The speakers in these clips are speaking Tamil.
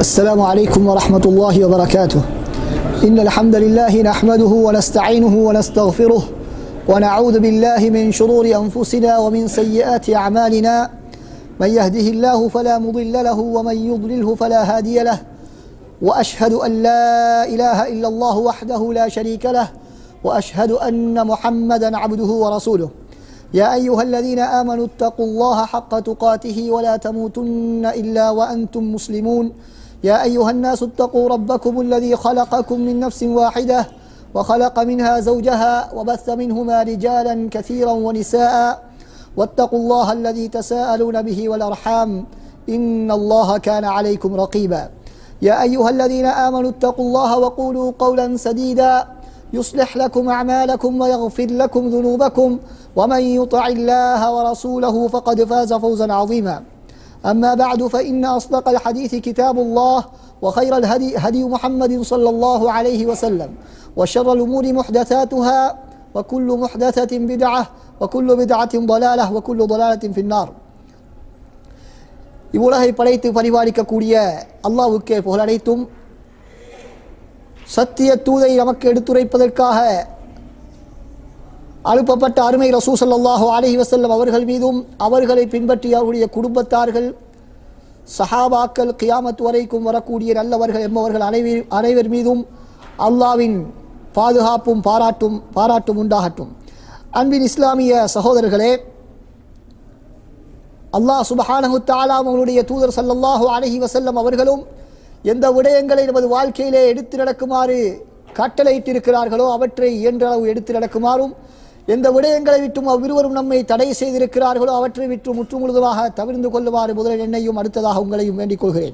السلام عليكم ورحمة الله وبركاته. إن الحمد لله نحمده ونستعينه ونستغفره ونعوذ بالله من شرور أنفسنا ومن سيئات أعمالنا. من يهده الله فلا مضل له ومن يضلله فلا هادي له. وأشهد أن لا إله إلا الله وحده لا شريك له وأشهد أن محمدا عبده ورسوله. يا أيها الذين آمنوا اتقوا الله حق تقاته ولا تموتن إلا وأنتم مسلمون. يا أيها الناس اتقوا ربكم الذي خلقكم من نفس واحدة وخلق منها زوجها وبث منهما رجالا كثيرا ونساء واتقوا الله الذي تساءلون به والأرحام إن الله كان عليكم رقيبا. يا أيها الذين آمنوا اتقوا الله وقولوا قولا سديدا يصلح لكم أعمالكم ويغفر لكم ذنوبكم ومن يطع الله ورسوله فقد فاز فوزا عظيما. أما بعد فإن أصدق الحديث كتاب الله وخير الهدي هدي محمد صلى الله عليه وسلم وشر الأمور محدثاتها وكل محدثة بدعة وكل بدعة ضلالة وكل ضلالة في النار. இவ்வுலகை படைத்து பரிபாலிக்கக்கூடிய அல்லாஹ்வுக்கே புகழனைத்தும், சத்திய தூதை நமக்கு எடுத்துரைப்பதற்காக அனுப்பப்பட்ட அருமை ரசூல் ஸல்லல்லாஹு அலைஹி வஸல்லம் அவர்கள் மீதும் அவர்களை பின்பற்றிய அவருடைய குடும்பத்தார்கள் சஹாபாக்கள் கியாமத் வரைக்கும் வரக்கூடிய நல்லவர்கள் என்பவர்கள் அனைவர் மீதும் அல்லாஹ்வின் பாதுகாப்பும் பாராட்டும் உண்டாகட்டும். அன்பின் இஸ்லாமிய சகோதரர்களே, அல்லாஹ் சுப்ஹானஹு தஆலா அவருடைய தூதர் ஸல்லல்லாஹு அலைஹி வஸல்லம் அவர்களும் எந்த விடயங்களை நமது வாழ்க்கையிலே எடுத்து நடக்குமாறு கட்டளையிட்டிருக்கிறார்களோ அவற்றை இயன்ற அளவு எடுத்து நடக்குமாறும், எந்த விடயங்களை விட்டும் அவ்விருவரும் நம்மை தடை செய்திருக்கிறார்களோ அவற்றை விட்டு முற்றுமுழுதாக தவிர்ந்து கொள்ளுமாறு முதலில் என்னையும் அடுத்ததாக உங்களையும் வேண்டிக் கொள்கிறேன்.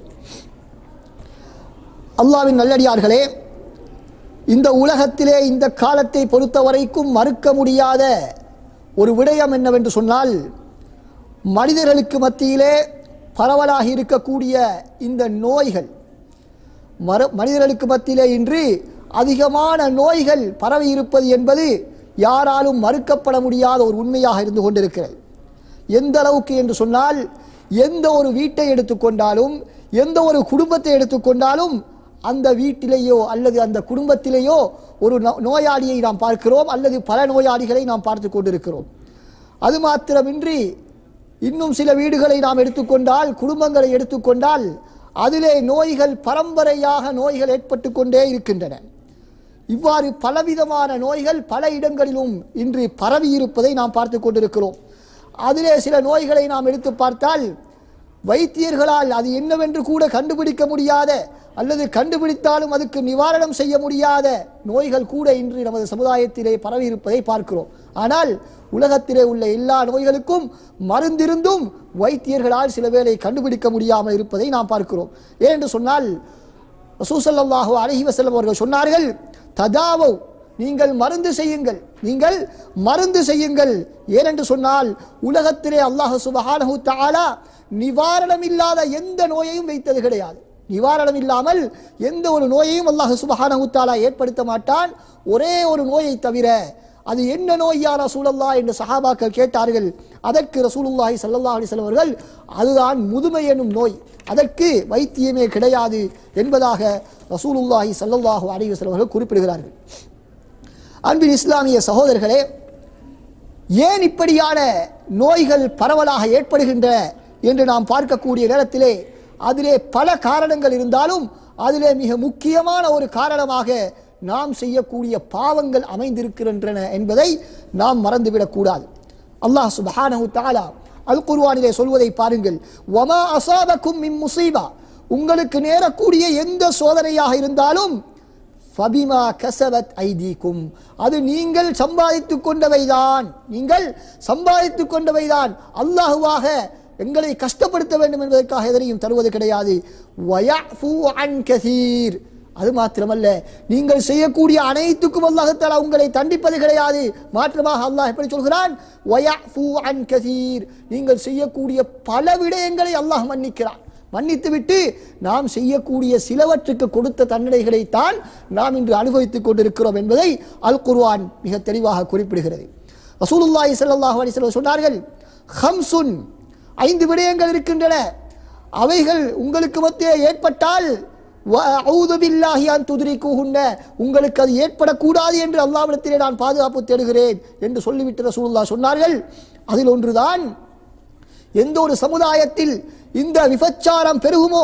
அல்லாஹ்வின் நல்லடியார்களே, இந்த உலகத்திலே இந்த காலத்தை பொறுத்த வரைக்கும் மறுக்க முடியாத ஒரு விடயம் என்னவென்று சொன்னால், மனிதர்களுக்கு மத்தியிலே பரவலாக இருக்கக்கூடிய இந்த நோய்கள், மனிதர்களுக்கு மத்தியிலே இன்று அதிகமான நோய்கள் பரவி இருப்பது என்பது யாராலும் மறுக்கப்பட முடியாத ஒரு உண்மையாக இருந்து கொண்டிருக்கிறது. எந்த அளவுக்கு என்று சொன்னால், எந்த ஒரு வீட்டை எடுத்துக்கொண்டாலும், எந்த ஒரு குடும்பத்தை எடுத்துக்கொண்டாலும், அந்த வீட்டிலேயோ அல்லது அந்த குடும்பத்திலேயோ ஒரு நோயாளியை நாம் பார்க்கிறோம், அல்லது பல நோயாளிகளை நாம் பார்த்து கொண்டிருக்கிறோம். அது மாத்திரமின்றி இன்னும் சில வீடுகளை நாம் எடுத்துக்கொண்டால், குடும்பங்களை எடுத்துக்கொண்டால், அதிலே நோய்கள் பரம்பரையாக நோய்கள் ஏற்பட்டு கொண்டே இருக்கின்றன. இவ்வாறு பலவிதமான நோய்கள் பல இடங்களிலும் இன்று பரவி இருப்பதை நாம் பார்த்து கொண்டிருக்கிறோம். அதிலே சில நோய்களை நாம் எடுத்து பார்த்தால், வைத்தியர்களால் அது என்னவென்று கூட கண்டுபிடிக்க முடியாத, அல்லது கண்டுபிடித்தாலும் அதுக்கு நிவாரணம் செய்ய முடியாத நோய்கள் கூட இன்று நமது சமுதாயத்திலே பரவி இருப்பதை பார்க்கிறோம். ஆனால் உலகத்திலே உள்ள எல்லா நோய்களுக்கும் மருந்திருந்தும் வைத்தியர்களால் சில வேளை கண்டுபிடிக்க முடியாமல் இருப்பதை நாம் பார்க்கிறோம். ஏனென்று சொன்னால், ரசூல் ஸல்லல்லாஹு அலைஹி வஸல்லம் அவர்கள் சொன்னார்கள், ததாவோ, நீங்கள் மருந்து செய்யுங்கள். ஏனென்று சொன்னால், உலகத்திலே அல்லாஹ் சுப்ஹானஹு தஆலா நிவாரணம் இல்லாத எந்த நோயையும் வைத்தது கிடையாது. நிவாரணம் இல்லாமல் எந்த ஒரு நோயையும் அல்லாஹ் சுப்ஹானஹு தஆலா ஏற்படுத்த மாட்டான், ஒரே ஒரு நோயை தவிர. அது என்ன நோய் யா ரசூலல்லாஹ் என்று சஹாபாக்கள் கேட்டார்கள். அதற்கு ரசூலுல்லாஹி ஸல்லல்லாஹு அலைஹி வஸல்லம் அவர்கள், அதுதான் முதுமை எனும் நோய், அதற்கு வைத்தியமே கிடையாது என்பதாக ரசூலுல்லாஹி ஸல்லல்லாஹு அலைஹி வஸல்லம் அவர்கள் குறிப்பிடுகிறார்கள். அன்பின் இஸ்லாமிய சகோதரர்களே, ஏன் இப்படியான நோய்கள் பரவலாக ஏற்படுகின்றன என்று நாம் பார்க்கக்கூடிய நேரத்திலே அதிலே பல காரணங்கள் இருந்தாலும், அதிலே மிக முக்கியமான ஒரு காரணமாக நாம் செய்யக்கூடிய பாவங்கள் அமைந்திருக்கின்றன என்பதை நாம் மறந்துவிடக்கூடாது. அல்லாஹ் சுப்ஹானஹு தஆலா அல் குர்ஆனிலே சொல்வதை பாருங்கள், வமா அஸாபக்கும் மின் முஸீபா, உங்களுக்கு நேரக்கூடிய எந்த சோதனையாக இருந்தாலும், ஃபபிமா கஸபத் ஐதீக்கும், அது நீங்கள் சம்பாதித்துக் கொண்டவைதான். அல்லாஹ்வாக எங்களை கஷ்டப்படுத்த வேண்டும் என்பதற்காக எதனையும் தருவது கிடையாது. வயஃபு அன் கஸீர், அது மாத்திரமல்ல, நீங்கள் செய்யக்கூடிய அனைத்துக்கும் அல்லாஹ் தஆலா உங்களை தண்டிப்பது கிடையாது. மாற்றமாக அல்லாஹ் எப்படி சொல்கிறான், வயஃபு அன் கஸீர், நீங்கள் செய்யக்கூடிய பல விடயங்களை அல்லாஹ் மன்னிக்கிறான். மன்னித்துவிட்டு நாம் செய்யக்கூடிய சிலவற்றுக்கு கொடுத்த தண்டனைகளைத்தான் நாம் இன்று அனுபவித்துக் கொண்டிருக்கிறோம் என்பதை அல் குர்ஆன் மிக தெளிவாக குறிப்பிடுகிறது. ரசூலுல்லாஹி ஸல்லல்லாஹு அலைஹி வஸல்லம் சொன்னார்கள், ஹம்சுன், 5 விடயங்கள் இருக்கின்றன, அவைகள் உங்களுக்கு மத்தியே ஏற்பட்டால் உங்களுக்கு அது ஏற்படக்கூடாது என்று அல்லாஹ்விடத்திலே நான் பாதுகாப்பு தேடுகிறேன் என்று சொல்லிவிட்டு ரசூலுல்லாஹ் சொன்னார்கள். அதில் ஒன்றுதான், எந்த ஒரு சமுதாயத்தில் இந்த விபச்சாரம் பெருகுமோ,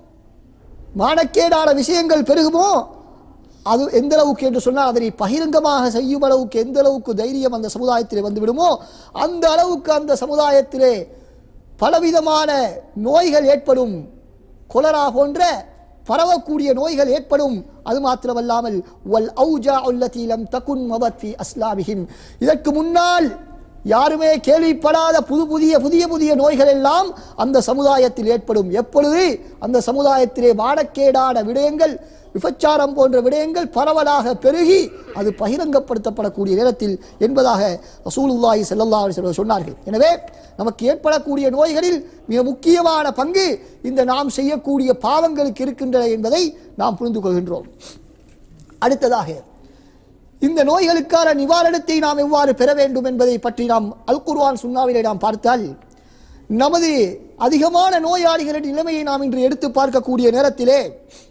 மானக்கேடான விஷயங்கள் பெருகுமோ, அது எந்த அளவுக்கு என்று சொன்னால் அதனை பகிரங்கமாக செய்யும் அளவுக்கு எந்த அளவுக்கு தைரியம் அந்த சமுதாயத்திலே வந்துவிடுமோ அந்த அளவுக்கு அந்த சமுதாயத்திலே பலவிதமான நோய்கள் ஏற்படும். கொலரா போன்ற பரவக்கூடிய நோய்கள் ஏற்படும். அது மாத்திரமல்லாமல் வல் ஔஜாஉ அல்லதி லம் தகுன் மதத் ஃபீ அஸ்லாபிஹிம், இதற்கு முன்னால் யாருமே கேள்விப்படாத புதிய புதிய நோய்கள் எல்லாம் அந்த சமுதாயத்தில் ஏற்படும். எப்பொழுது அந்த சமுதாயத்திலே மானக்கேடான விடயங்கள், விபச்சாரம் போன்ற விடயங்கள் பரவலாக பெருகி அது பகிரங்கப்படுத்தப்படக்கூடிய நேரத்தில் என்பதாக ரசூலுல்லாஹி ஸல்லல்லாஹு அலைஹி வஸல்லம் சொன்னார்கள். எனவே நமக்கு ஏற்படக்கூடிய நோய்களில் மிக முக்கியமான பங்கு இந்த நாம் செய்யக்கூடிய பாவங்களுக்கு இருக்கின்றன என்பதை நாம் புரிந்து கொள்கின்றோம். அடுத்ததாக இந்த நோய்களுக்கான நிவாரணத்தை நாம் எவ்வாறு பெற வேண்டும் என்பதை பற்றி நாம் அல் குர்ஆன் சுன்னாவிலே நாம் பார்த்தால், நமது அதிகமான நோயாளிகளின் நிலைமையை நாம் இன்று எடுத்து பார்க்கக்கூடிய நேரத்திலே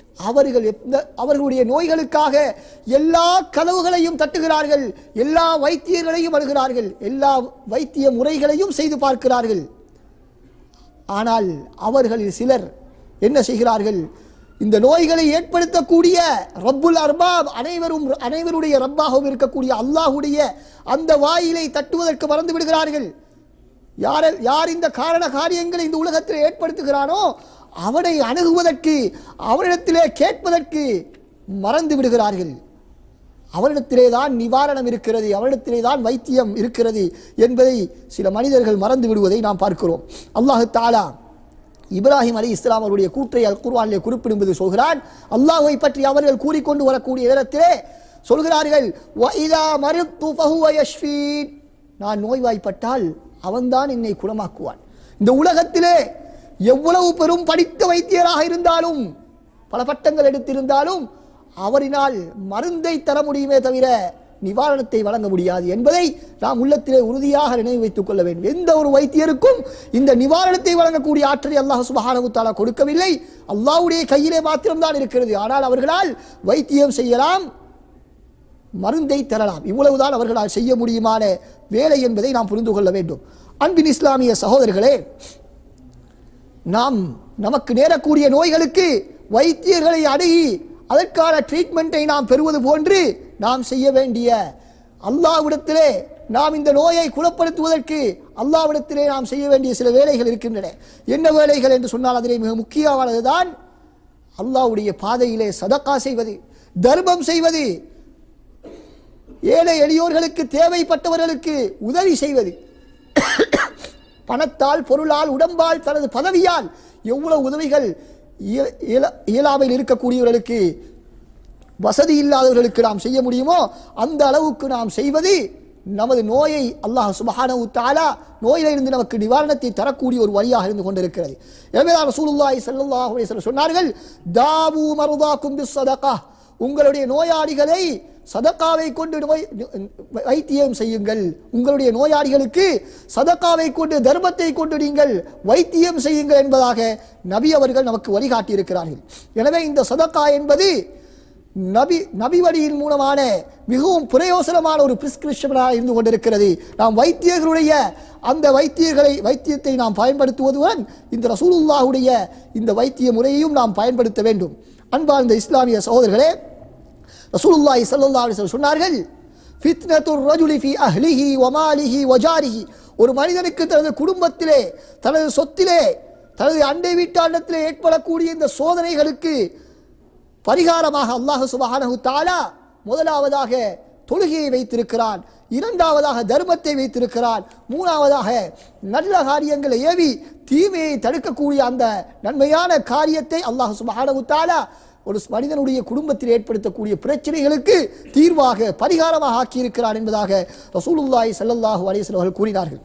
அவர்களுடைய நோய்களுக்காக எல்லா கதவுகளையும் தட்டுகிறார்கள், எல்லா வைத்தியர்களையும் அணுகிறார்கள், எல்லா வைத்திய முறைகளையும் செய்து பார்க்கிறார்கள். ஆனால் அவர்களில் சிலர் என்ன செய்கிறார்கள்? இந்த நோய்களை ஏற்படுத்தக்கூடிய ரப்புல் அர்பாப், அனைவருடைய ரப்பாகவும் இருக்கக்கூடிய அல்லாஹுடைய அந்த வாயிலை தட்டுவதற்கு மறந்து விடுகிறார்கள். யார் இந்த காரண காரியங்களை இந்த உலகத்தில் ஏற்படுத்துகிறானோ அவனை அணுகுவதற்கு, அவரிடத்திலே கேட்பதற்கு மறந்து விடுகிறார்கள். அவரிடத்திலே தான் நிவாரணம் இருக்கிறது, அவரிடத்திலே தான் வைத்தியம் இருக்கிறது என்பதை சில மனிதர்கள் மறந்து விடுவதை நாம் பார்க்கிறோம். அல்லாஹ் தஆலா இப்ராஹிம் அலைஹிஸ்ஸலாம் அவருடைய கூற்றை அல் குர்ஆனிலே குறிப்பிடும்போது சொல்கிறான், அல்லாஹ்வை பற்றி அவர்கள் கூறிக்கொண்டு வரக்கூடிய நேரத்திலே சொல்கிறார்கள், வஇதா மரித்து ஃபஹுவ யஷ்ஃபீன், நான் நோய்வாய்ப்பட்டால் அவன்தான் என்னை குணமாக்குவான். இந்த உலகத்திலே எவ்வளவு பெரும் படித்த வைத்தியராக இருந்தாலும், பல பட்டங்கள் எடுத்திருந்தாலும் அவரினால் மருந்தை தர முடியுமே தவிர நிவாரணத்தை வழங்க முடியாது என்பதை நாம் உள்ளத்திலே உறுதியாக நினைவு வைத்துக் கொள்ள வேண்டும். எந்த ஒரு வைத்தியருக்கும் இந்த நிவாரணத்தை வழங்கக்கூடிய ஆற்றலை அல்லாஹ் சுப்ஹானஹு வ தஆலா கொடுக்கவில்லை, அல்லாஹ்வுடைய கையிலே மாத்திரம்தான் இருக்கிறது. ஆனால் அவர்களால் வைத்தியம் செய்யலாம், மருந்தை தரலாம், இவ்வளவுதான் அவர்களால் செய்ய முடியுமான வேலை என்பதை நாம் புரிந்து கொள்ள வேண்டும். அன்பின் இஸ்லாமிய சகோதரர்களே, நமக்கு நேரக்கூடிய நோய்களுக்கு வைத்தியர்களை அணுகி அதற்கான ட்ரீட்மெண்ட்டை நாம் பெறுவது போன்று நாம் செய்ய வேண்டிய, அல்லாஹ்விடத்திலே நாம் இந்த நோயை குணப்படுத்துவதற்கு அல்லாஹ்விடத்திலே நாம் செய்ய வேண்டிய சில வேலைகள் இருக்கின்றன. என்ன வேலைகள் என்று சொன்னால் அதிலே மிக முக்கியமானதுதான் அல்லாஹ்வுடைய பாதையிலே சதகா செய்வது, தர்மம் செய்வது, ஏழை எளியோர்களுக்கு தேவைப்பட்டவர்களுக்கு உதவி செய்வது. பணத்தால், பொருளால், உடம்பால், தனது பதவியால் எவ்வளவு உதவிகள் இயலாமையில் இருக்கக்கூடியவர்களுக்கு, வசதி இல்லாதவர்களுக்கு நாம் செய்ய முடியுமோ அந்த அளவுக்கு நாம் செய்வது நமது நோயை அல்லாஹ் சுப்ஹானஹு வ தஆலா நோயிலிருந்து நமக்கு நிவாரணத்தை தரக்கூடிய ஒரு வழியாக இருந்து கொண்டிருக்கிறது. எனவே ரசூலுல்லாஹி ஸல்லல்லாஹு அலைஹி வஸல்லம் சொன்னார்கள், தாவு மர்தாக்கும் பிஸ்ஸதகா, உங்களுடைய நோயாளிகளை சதகாவை கொண்டு வைத்தியம் செய்யுங்கள். உங்களுடைய நோயாளிகளுக்கு சதகாவை கொண்டு, தர்மத்தை கொண்டு நீங்கள் வைத்தியம் செய்யுங்கள் என்பதாக நபி அவர்கள் நமக்கு வழிகாட்டி இருக்கிறார்கள். எனவே இந்த சதகா என்பது நபி வழியின் மூலமான மிகவும் பிரயோசனமான ஒரு பிரிஸ்கிரிப்ஷனாக இருந்து கொண்டிருக்கிறது. நாம் வைத்தியர்களுடைய அந்த வைத்தியத்தை நாம் பயன்படுத்துவதுடன் இந்த ரசூலுல்லாஹுடைய இந்த வைத்திய முறையையும் நாம் பயன்படுத்த வேண்டும். அன்பார்ந்த இஸ்லாமிய சகோதரர்களே, ரசூலுல்லாஹி ஸல்லல்லாஹு அலைஹி வஸல்லம் சொன்னார்கள், ஃபித்னத்துர் ரஜுலி ஃபீ அஹ்லிஹி வ மாலிஹி வ ஜாரிஹி, ஒரு மனிதனுக்கு தனது குடும்பத்திலே, தனது சொத்திலே, தனது அண்டை வீட்டாரிடத்திலே ஏற்படக்கூடிய இந்த சோதனைகளுக்கு பரிகாரமாக அல்லாஹ் சுப்ஹானஹு வ தஆலா முதலாவதாக தொழுகையை வைத்திருக்கிறான், இரண்டாவதாக தர்மத்தை வைத்திருக்கிறான், மூணாவதாக நல்ல காரியங்களை ஏவி தீமையை தடுக்கக்கூடிய அந்த நன்மையான காரியத்தை அல்லாஹ் சுப்ஹானஹு வ தஆலா ஒரு மனிதனுடைய குடும்பத்தில் ஏற்படுத்தக்கூடிய பிரச்சனைகளுக்கு தீர்வாக, பரிகாரமாக ஆக்கியிருக்கிறான் என்பதாக ரசூலுல்லாஹி ஸல்லல்லாஹு அலைஹி வஸல்லம் அவர்கள் கூறினார்கள்.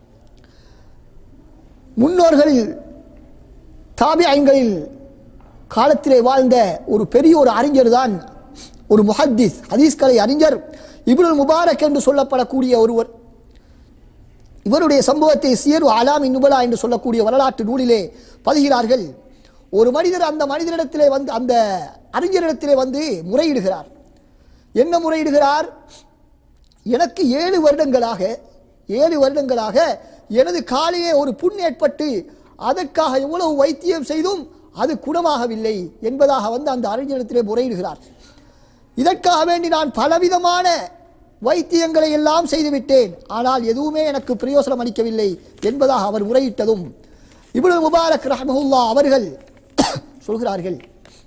முன்னோர்களில் தாபிஈன்களில் காலத்திலே வாழ்ந்த ஒரு பெரிய ஒரு அறிஞர் தான் ஒரு முஹத்திஸ், ஹதீஸ்களை அறிஞர் இப்னுல் முபாரக் என்று சொல்லப்படக்கூடிய ஒருவர். இவருடைய சம்பவத்தை சியரு அலாமின் நுபலா என்று சொல்லக்கூடிய வரலாற்று நூலிலே பதிகிறார்கள். ஒரு மனிதர் அந்த மனிதரிடத்திலே வந்து, அந்த அறிஞரிடத்திலே வந்து முறையிடுகிறார். என்ன முறையிடுகிறார்? எனக்கு 7 வருடங்களாக எனது காலிலே ஒரு புண் ஏற்பட்டு அதற்காக எவ்வளவு வைத்தியம் செய்தும் அது குணமாகவில்லை என்பதாக வந்து அந்த அறிஞரிடத்திலே முறையிடுகிறார். இதற்காக வேண்டி நான் பலவிதமான வைத்தியங்களை எல்லாம் செய்துவிட்டேன், ஆனால் எதுவுமே எனக்கு பிரயோசனம் அளிக்கவில்லை என்பதாக அவர் முறையிட்டதும் இப்னு முபாரக் ரஹ்மஹுல்லாஹ் அவர்கள் சொல்கிறார்கள்,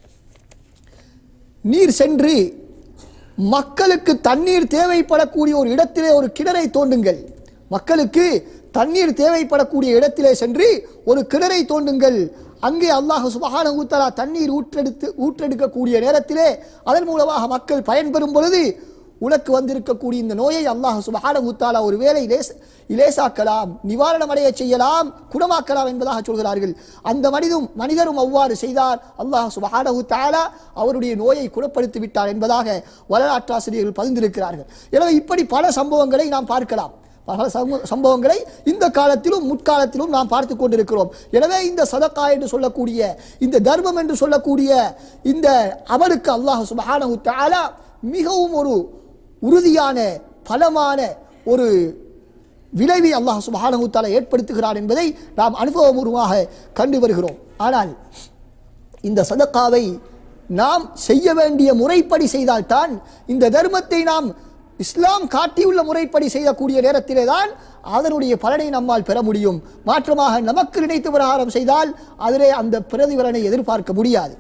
நீர் சென்று மக்களுக்கு தண்ணீர் தேவைப்படக்கூடிய ஒரு இடத்திலே ஒரு கிணறை தோண்டுங்கள். மக்களுக்கு தண்ணீர் தேவைப்படக்கூடிய இடத்திலே சென்று ஒரு கிணறை தோண்டுங்கள். அங்கே அல்லாஹ் சுப்ஹானஹு வ தஆலா தண்ணீர் ஊற்றெடுக்கக்கூடிய நேரத்திலே அதன் மூலமாக மக்கள் பயன்பெறும் பொழுது உனக்கு வந்திருக்கக்கூடிய இந்த நோயை அல்லாஹ் சுப்ஹானஹு வ தஆலா ஒரு வேளை இலேசாக்கலாம், நிவாரணம் அடைய செய்யலாம், குணமாக்கலாம் என்பதாக சொல்கிறார்கள். அந்த மனிதரும் அவ்வாறு செய்தார். அல்லாஹ் சுப்ஹானஹு வ தஆலா அவருடைய நோயை குணப்படுத்தி விட்டார் என்பதாக வரலாற்றாசிரியர்கள் பதிந்திருக்கிறார்கள். எனவே இப்படி பல சம்பவங்களை நாம் பார்க்கலாம். பல சம்பவங்களை இந்த காலத்திலும் முற்காலத்திலும் நாம் பார்த்து கொண்டிருக்கிறோம். எனவே இந்த சதகா என்று சொல்லக்கூடிய, இந்த தர்மம் என்று சொல்லக்கூடிய இந்த அமலுக்கு அல்லாஹ் சுப்ஹானஹு வ தஆலா மிகவும் ஒரு உறுதியான பலமான ஒரு விளைவை அல்லாஹ் சுப்ஹானஹு வ தஆலா ஏற்படுத்துகிறார் என்பதை நாம் அனுபவபூர்வமாக கண்டு வருகிறோம். ஆனால் இந்த சதகாவை நாம் செய்ய வேண்டிய முறைப்படி செய்தால்தான், இந்த தர்மத்தை நாம் இஸ்லாம் காட்டியுள்ள முறைப்படி செய்யக்கூடிய நேரத்திலே தான் அதனுடைய பலனை நம்மால் பெற முடியும். மாற்றமாக நமக்கு நினைத்த பிரகாரம் செய்தால் அதிலே அந்த பிரதிபலனை எதிர்பார்க்க முடியாது.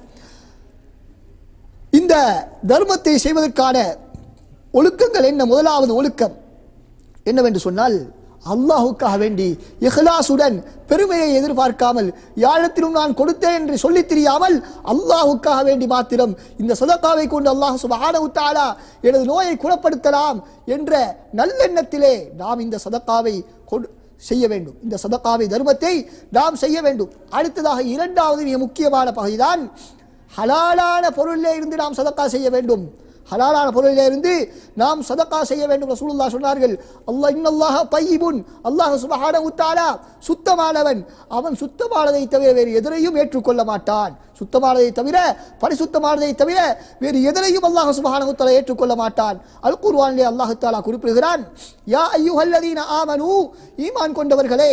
இந்த தர்மத்தை செய்வதற்கான ஒழுக்கங்கள் என்ன? முதலாவது ஒழுக்கம் என்னவென்று சொன்னால், அல்லாஹுக்காக வேண்டி இஹ்லாசுடன், பெருமையை எதிர்பார்க்காமல், யாரிடத்திலும் நான் கொடுத்தேன் என்று சொல்லி தெரியாமல் அல்லாஹுக்காக வேண்டி மாத்திரம் இந்த சதகாவை கொண்டு அல்லாஹ் சுப்ஹானஹு வ தஆலா எனது நோயை குணப்படுத்தலாம் என்ற நல்லெண்ணத்திலே நாம் இந்த சதகாவை செய்ய வேண்டும். இந்த சதகாவை தர்மத்தை நாம் செய்ய வேண்டும். அடுத்ததாக இரண்டாவது மிக முக்கியமான பகுதிதான், ஹலாலான பொருளிலே இருந்து நாம் சதகா செய்ய வேண்டும். ஹலாலான பொருளிலே இருந்து நாம் சதகா செய்ய வேண்டும். ரசூலுல்லாஹ் சொன்னார்கள், இன்னல்லாஹ தய்யிபுன், அல்லாஹ் சுப்ஹானஹு வ தஆலா சுத்தமானவன், அவன் சுத்தமானதை தவிர வேறு எதனையும் ஏற்றுக்கொள்ள மாட்டான். சுத்தமானதை தவிர, பரிசுத்தமானதை தவிர வேறு எதனையும் அல்லாஹ் சுப்ஹானஹு வ தஆலா ஏற்றுக்கொள்ள மாட்டான். அல் குர்ஆனிலே அல்லாஹ் தஆலா குறிப்பிடுகிறான், யா அய்யுஹல்லதீன ஆமனூ, ஈமான் கொண்டவர்களே,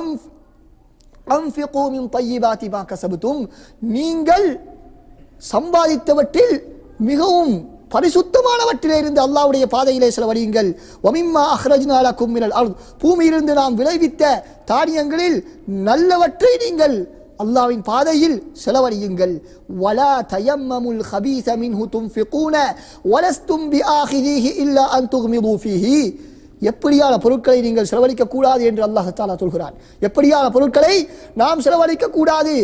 அன்ஃபிகு மின் தய்யிபாத்தி மா கஸப்தும், நீங்கள் சம்பாதித்தவற்றில் மிகவும் பரிசுத்தமானவற்றிலே இருந்து அல்லாஹ்வுடைய பாதையிலே செலவழியுங்கள். வமிம்மா அஹ்ரஜ்னா லக்கும் மினல் அர்த், பூமியிலிருந்து நாம் விளைவித்த தானியங்களில் நல்லவற்றை நீங்கள் அல்லாஹ்வின் பாதையில் செலவழியுங்கள். வலா தயம்மமுல் ஹபீஸ மின்ஹு துன்ஃபிகூன வலஸ்தும் பிஆஹிதீஹி இல்லா அன் துக்மிது ஃபீஹி, எப்படியான பொருட்களை நீங்கள் செலவழிக்க கூடாது என்று அல்லாஹ் தஆலா சொல்கிறான். எப்படியான பொருட்களை நாம் செலவழிக்க கூடாது?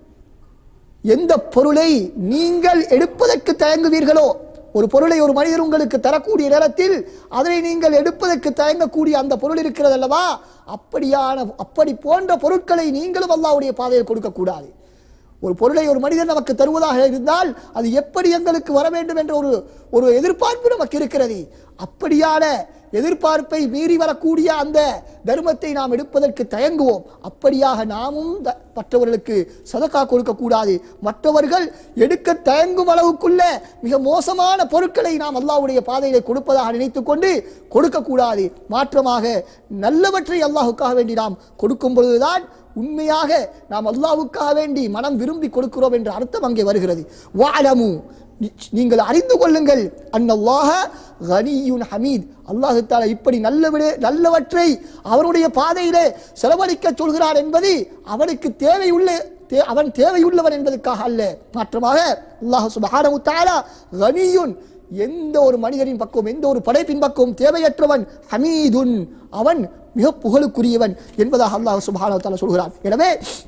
எந்த பொருளை நீங்கள் எடுப்பதற்கு தயங்குவீர்களோ, ஒரு பொருளை ஒரு மனிதர் உங்களுக்கு தரக்கூடிய நேரத்தில் அதனை நீங்கள் எடுப்பதற்கு தயங்கக்கூடிய அந்த பொருள் இருக்கிறது அல்லவா, அப்படி போன்ற பொருட்களை நீங்களும் அல்லாஹ்வுடைய பாதையில் கொடுக்கக்கூடாது. ஒரு பொருளை ஒரு மனிதர் நமக்கு தருவதாக இருந்தால் அது எப்படி எங்களுக்கு வர வேண்டும் என்ற ஒரு எதிர்பார்ப்பு நமக்கு இருக்கிறது. அப்படியான எதிர்பார்ப்பை மீறி வரக்கூடிய அந்த தர்மத்தை நாம் எடுப்பதற்கு தயங்குவோம். அப்படியாக நாமும் மற்றவர்களுக்கு சதகா கொடுக்கக்கூடாது. மற்றவர்கள் எடுக்க தயங்கும் அளவுக்குள்ள மிக மோசமான பொருட்களை நாம் அல்லாஹ்வுடைய பாதையிலே கொடுப்பதாக நினைத்துக் கொண்டு கொடுக்கக்கூடாது. மாற்றமாக நல்லவற்றை அல்லாஹுக்காக வேண்டி நாம் கொடுக்கும் பொழுதுதான் உண்மையாக நாம் அல்லாஹ்வுக்காக வேண்டி மனம் விரும்பி கொடுக்கிறோம் என்ற அர்த்தம் அங்கே வருகிறது. வஅலமு, நீங்கள் அறிந்து கொள்ளுங்கள், அன்னல்லாஹ கனியுன் ஹமீத், அல்லாஹ் தஆலா இப்படி நல்லவற்றை அவருடைய பாதையிலே செலவழிக்க சொல்கிறார் என்பது அவனுக்கு அவன் தேவையுள்ளவன் என்பதற்காக அல்ல. மாற்றமாக அல்லாஹ் சுப்ஹானஹு வ தஆலா கனியுன், எந்த ஒரு மனிதரின் பக்கம், எந்த ஒரு படைப்பின் பக்கம் தேவையற்றவன், ஹமீதுன், அவன் மிக புகழுக்குரியவன் என்பதாக அல்லாஹ் சுப்ஹானஹு வ தஆலா சொல்கிறான். எனவே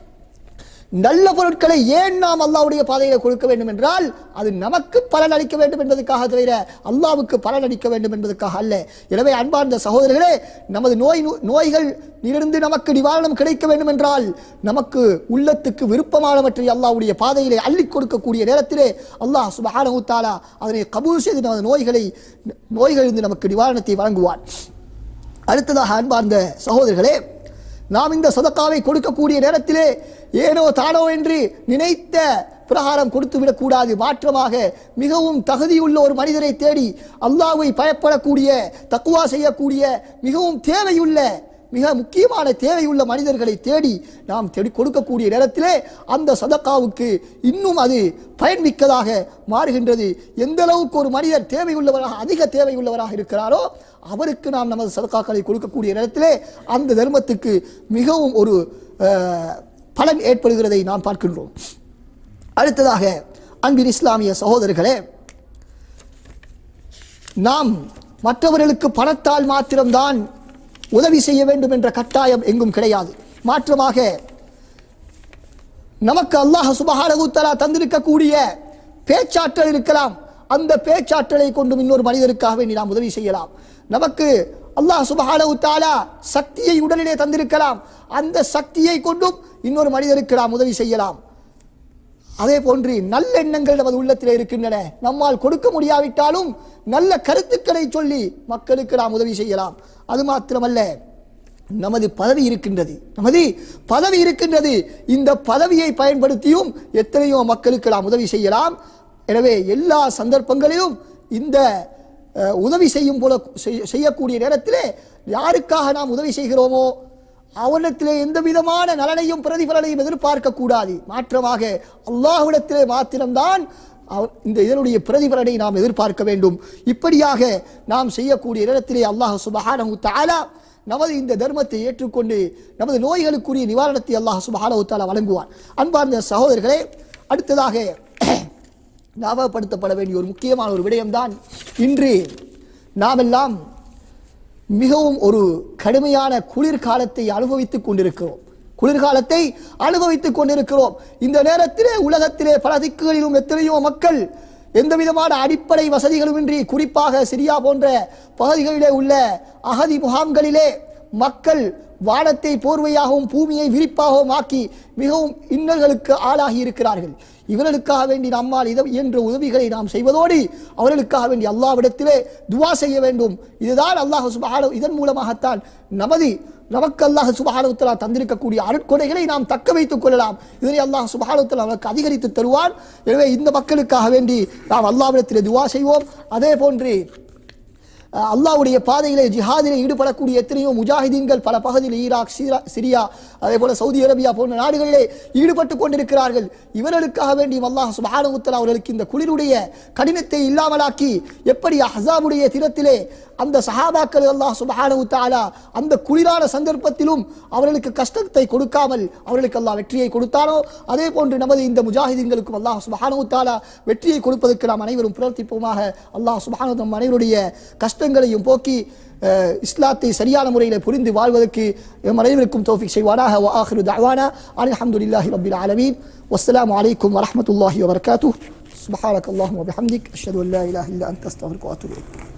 நல்ல பொருட்களை ஏன் நாம் அல்லாஹ்வுடைய பாதையிலே கொடுக்க வேண்டும் என்றால் அது நமக்கு பலன் அளிக்க வேண்டும் என்பதற்காக தவிர அல்லாஹ்வுக்கு பலன் அளிக்க வேண்டும் என்பதற்காக அல்ல. எனவே அன்பார்ந்த சகோதரர்களே, நமது நோய்கள் இருந்து நமக்கு நிவாரணம் கிடைக்க வேண்டும் என்றால் நமக்கு உள்ளத்துக்கு விருப்பமானவற்றை அல்லாஹ்வுடைய பாதையிலே அள்ளி கொடுக்கக்கூடிய நேரத்திலே அல்லாஹ் சுப்ஹானஹு வ தஆலா அதனை கபூல் செய்து நமது நோய்களிலிருந்து நமக்கு நிவாரணத்தை வழங்குவான். அடுத்ததாக அன்பார்ந்த சகோதரர்களே, நாம் இந்த சதக்காவை கொடுக்கக்கூடிய நேரத்திலே ஏனோ தானோ என்று நினைத்த பிரகாரம் கொடுத்து விடக்கூடாது. மாற்றமாக மிகவும் தகுதியுள்ள ஒரு மனிதரை தேடி, அல்லாஹ்வை பயப்படக்கூடிய, தக்வா செய்யக்கூடிய, மிகவும் தேவையுள்ள, மிக முக்கியமான தேவையுள்ள மனிதர்களை தேடி நாம் கொடுக்கக்கூடிய நேரத்திலே அந்த சதக்காவுக்கு இன்னும் அது பயன்மிக்கதாக மாறுகின்றது. எந்த அளவுக்கு ஒரு மனிதர் தேவையுள்ளவராக, அதிக தேவையுள்ளவராக இருக்கிறாரோ அவருக்கு நாம் நமது சதக்காக்களை கொடுக்கக்கூடிய நேரத்திலே அந்த தர்மத்துக்கு மிகவும் ஒரு பலன் ஏற்படுகிறதை நாம் பார்க்கின்றோம். அடுத்ததாக அன்பின் இஸ்லாமிய சகோதரர்களே, நாம் மற்றவர்களுக்கு பணத்தால் மாத்திரம்தான் உதவி செய்ய வேண்டும் என்ற கட்டாயம் எங்கும் கிடையாது. மாற்றமாக நமக்கு அல்லாஹ் சுப்ஹானஹு தஆலா தந்திருக்கக்கூடிய பேச்சாற்றல் இருக்கலாம். அந்த பேச்சாற்றலை கொண்டும் இன்னொரு மனிதருக்காக வேண்டி நாம் உதவி செய்யலாம். நமக்கு அல்லாஹ் சுப்ஹானஹு தஆலா சக்தியை உடலிலே தந்திருக்கலாம். அந்த சக்தியை கொண்டும் இன்னொரு மனிதருக்கு நாம் உதவி செய்யலாம். அதே போன்று நல்ல எண்ணங்கள் நமது உள்ளத்திலே இருக்கின்றன. நம்மால் கொடுக்க முடியாவிட்டாலும் நல்ல கருத்துக்களை சொல்லி மக்களுக்கு நாம் உதவி செய்யலாம். அது மாத்திரமல்ல, நமது பதவி இருக்கின்றது. இந்த பதவியை பயன்படுத்தியும் எத்தனையோ மக்களுக்கு நாம் உதவி செய்யலாம். எனவே எல்லா சந்தர்ப்பங்களிலும் இந்த உதவி செய்யக்கூடிய நேரத்திலே யாருக்காக நாம் உதவி செய்கிறோமோ அவரிடத்திலே எந்த விதமான நலனையும் பிரதிபலனையும் எதிர்பார்க்க கூடாது. மாற்றமாக அல்லாஹ்விடத்திலே மாத்திரம்தான் இந்த இதனுடைய பிரதிபலனை நாம் எதிர்பார்க்க வேண்டும். இப்படியாக நாம் செய்யக்கூடிய நேரத்திலே அல்லாஹ் சுப்ஹானஹு தஆலா நமது இந்த தர்மத்தை ஏற்றுக்கொண்டு நமது நோய்களுக்குரிய நிவாரணத்தை அல்லாஹ் சுப்ஹானஹு தஆலா வழங்குவார். அன்பார்ந்த சகோதரர்களே, அடுத்ததாக ஞாபகப்படுத்தப்பட வேண்டிய ஒரு முக்கியமான ஒரு விடயம்தான், இன்று நாமெல்லாம் மிகவும் ஒரு கடுமையான குளிர்காலத்தை அனுபவித்துக் கொண்டிருக்கிறோம். இந்த நேரத்திலே உலகத்திலே பல திக்குகளிலும் எத்தனையோ மக்கள் எந்த விதமான அடிப்படை வசதிகளுமின்றி, குறிப்பாக சிரியா போன்ற பகுதிகளிலே உள்ள அகதி முகாம்களிலே மக்கள் வானத்தை போர்வையாகவும் பூமியை விரிப்பாகவும் ஆக்கி மிகவும் இன்னல்களுக்கு ஆளாகி இருக்கிறார்கள். இவர்களுக்காக வேண்டி நம்மால் இயன்ற உதவிகளை நாம் செய்வதோடு அவர்களுக்காக வேண்டி அல்லாஹ்விடத்திலே துஆ செய்ய வேண்டும். இதுதான் அல்லாஹ் சுப்ஹானஹு, இதன் மூலமாகத்தான் நமக்கு அல்லாஹ் சுப்ஹானஹு தஆலா தந்திருக்கக்கூடிய அருட்கொடைகளை நாம் தக்க வைத்துக் கொள்ளலாம். இதனை அல்லாஹ் சுப்ஹானஹு தஆலா நமக்கு அதிகரித்து தருவான். எனவே இந்த மக்களுக்காக வேண்டி நாம் அல்லாஹ்விடத்திலே துஆ செய்வோம். அதே போன்று அல்லாஹ்வுடைய பாதையிலே ஜிஹாதிலே ஈடுபடக்கூடிய எத்தனையோ முஜாஹிதீன்கள் பல பகுதியில் ஈராக், சிரியா, அதே போல சவுதி அரேபியா போன்ற நாடுகளிலே ஈடுபட்டு கொண்டிருக்கிறார்கள். இவர்களுக்காக வேண்டி அல்லாஹ் சுப்ஹானஹு தஆலா அவர்களுக்கு இந்த குளிருடைய கடினத்தை இல்லாமலாக்கி, எப்படி அஹ்ஸாபுடைய தினத்திலே அந்த சஹாபாக்கள் அல்லாஹ் சுப்ஹானஹு தஆலா அந்த குளிரான சந்தர்ப்பத்திலும் அவர்களுக்கு கஷ்டத்தை கொடுக்காமல் அவர்களுக்கு அல்லாஹ் வெற்றியை கொடுத்தானோ, அதே போன்று நமது இந்த முஜாஹிதீன்களுக்கும் அல்லாஹ் சுப்ஹானஹு தஆலா வெற்றியை கொடுப்பதற்கு நாம் அனைவரும் பிரார்த்திப்போமாக. அல்லாஹ் சுப்ஹானஹு தஆலா அனைவருடைய கஷ்டங்களையும் போக்கி இஸ்லாத்தை சரியான முறையில் புரிந்து வாழ்வதற்கு நம் அனைவருக்கும் தௌஃபீக் செய்வானாக. வ ஆகிரு தஅவானா அல்ஹம்துலில்லாஹி ரப்பில் ஆலமீன். வஸ்ஸலாமு அலைக்கும் வரஹ்மத்துல்லாஹி வபரகாத்துஹு. சுப்ஹானக அல்லாஹும்ம வபிஹம்திக் அஷ்ஹது அன் லா இலாஹா இல்லா அன்த அஸ்தக்ஃபிருக வ அத்தூபு இலைக்.